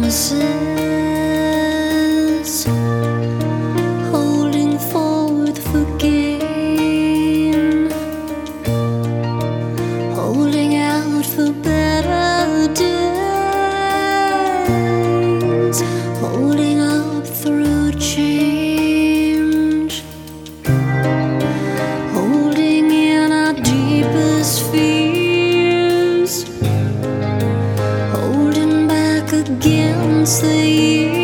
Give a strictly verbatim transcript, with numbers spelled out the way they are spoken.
promises, holding forth for gain, holding out for better days, holding up through change, holding in our deepest fears, holding back against the years.